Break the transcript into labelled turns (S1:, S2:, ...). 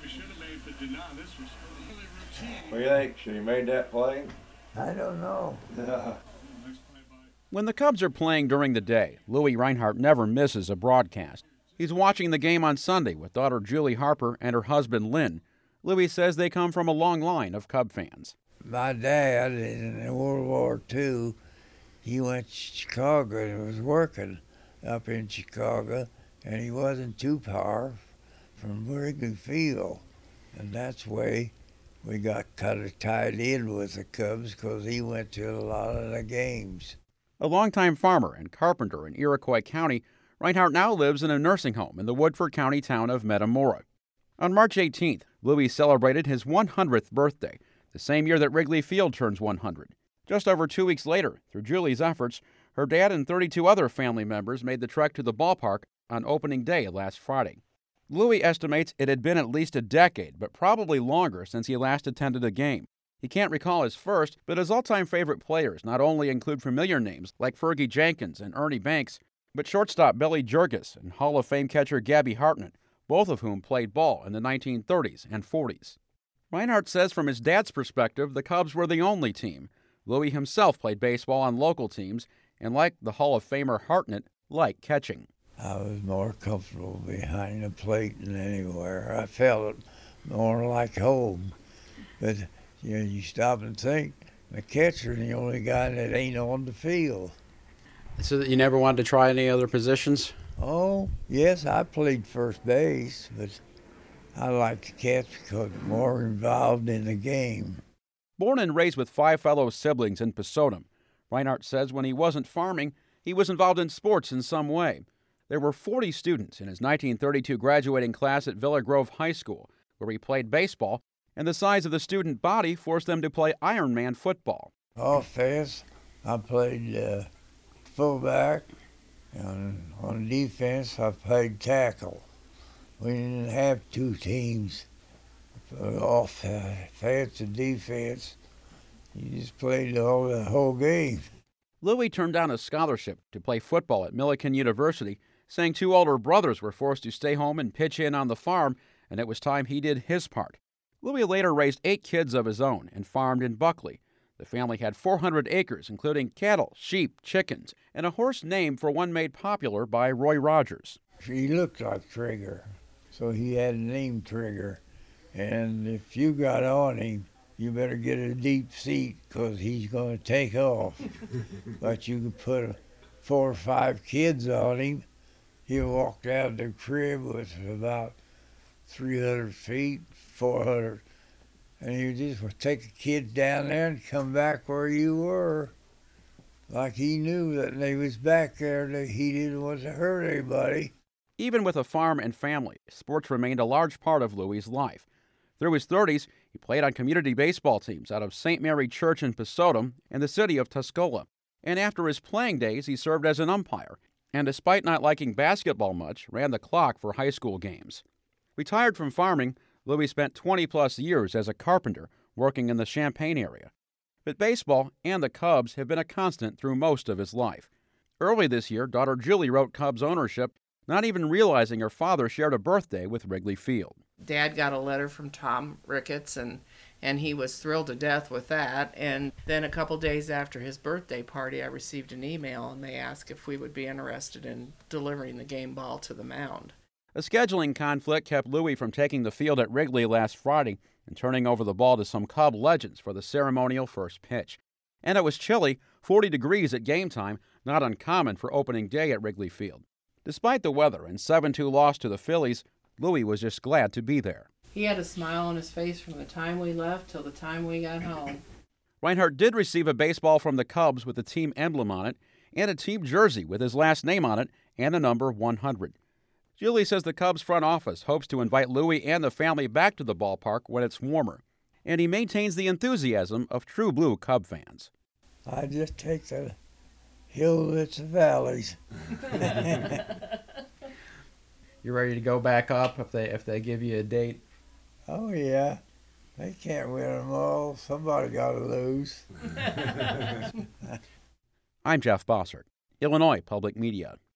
S1: What do you think? Should he made that play?
S2: I don't know.
S3: When the Cubs are playing during the day, Louis Reinhardt never misses a broadcast. He's watching the game on Sunday with daughter Julie Harper and her husband Lynn. Louis says they come from a long line of Cub fans.
S2: My dad, in World War II, he went to Chicago and was working up in Chicago, and he wasn't too far from Wrigley Field. And that's why we got kind of tied in with the Cubs, because he went to a lot of the games.
S3: A longtime farmer and carpenter in Iroquois County, Reinhardt now lives in a nursing home in the Woodford County town of Metamora. On March 18th, Louis celebrated his 100th birthday, the same year that Wrigley Field turns 100. Just over 2 weeks later, through Julie's efforts, her dad and 32 other family members made the trek to the ballpark on opening day last Friday. Louis estimates it had been at least a decade, but probably longer since he last attended a game. He can't recall his first, but his all-time favorite players not only include familiar names like Fergie Jenkins and Ernie Banks, but shortstop Billy Jurgis and Hall of Fame catcher Gabby Hartnett, both of whom played ball in the 1930s and 40s. Reinhardt says from his dad's perspective, the Cubs were the only team. Louis himself played baseball on local teams, and like the Hall of Famer Hartnett, liked catching.
S2: I was more comfortable behind the plate than anywhere. I felt it more like home. But you stop and think, the catcher's the only guy that ain't on the field.
S3: So you never wanted to try any other positions?
S2: Oh, yes, I played first base, but I like to catch because I'm more involved in the game.
S3: Born and raised with 5 fellow siblings in Pesotum, Reinhardt says when he wasn't farming, he was involved in sports in some way. There were 40 students in his 1932 graduating class at Villa Grove High School, where he played baseball, and the size of the student body forced them to play Ironman football.
S2: Offense, I played fullback, and on defense, I played tackle. We didn't have 2 teams for offense and defense. You just played the whole game.
S3: Louis turned down a scholarship to play football at Millikan University, saying 2 older brothers were forced to stay home and pitch in on the farm, and it was time he did his part. Louis later raised 8 kids of his own and farmed in Buckley. The family had 400 acres, including cattle, sheep, chickens, and a horse named for one made popular by Roy Rogers.
S2: He looked like Trigger, so he had a name Trigger. And if you got on him, you better get a deep seat because he's going to take off. But you could put 4 or 5 kids on him. He'll walk down the crib with about 300 feet, 400. And you just would take a kid down there and come back where you were. Like he knew that they was back there, that he didn't want to hurt anybody.
S3: Even with a farm and family, sports remained a large part of Louis' life. Through his 30s, he played on community baseball teams out of St. Mary Church in Pesotum and the city of Tuscola. And after his playing days, he served as an umpire, and despite not liking basketball much, ran the clock for high school games. Retired from farming, Louis spent 20-plus years as a carpenter working in the Champaign area. But baseball and the Cubs have been a constant through most of his life. Early this year, daughter Julie wrote Cubs ownership, not even realizing her father shared a birthday with Wrigley Field.
S4: Dad got a letter from Tom Ricketts, and he was thrilled to death with that. And then a couple days after his birthday party, I received an email, and they asked if we would be interested in delivering the game ball to the mound.
S3: A scheduling conflict kept Louis from taking the field at Wrigley last Friday and turning over the ball to some Cub legends for the ceremonial first pitch. And it was chilly, 40 degrees at game time, not uncommon for opening day at Wrigley Field. Despite the weather and 7-2 loss to the Phillies, Louis was just glad to be there.
S4: He had a smile on his face from the time we left till the time we got home.
S3: Reinhardt did receive a baseball from the Cubs with the team emblem on it and a team jersey with his last name on it and the number 100. Julie says the Cubs front office hopes to invite Louis and the family back to the ballpark when it's warmer, and he maintains the enthusiasm of true blue Cub fans.
S2: I just take the hills and the valleys.
S3: You ready to go back up if they give you a date?
S2: Oh, yeah. They can't win them all. Somebody got to lose.
S3: I'm Jeff Bossert, Illinois Public Media.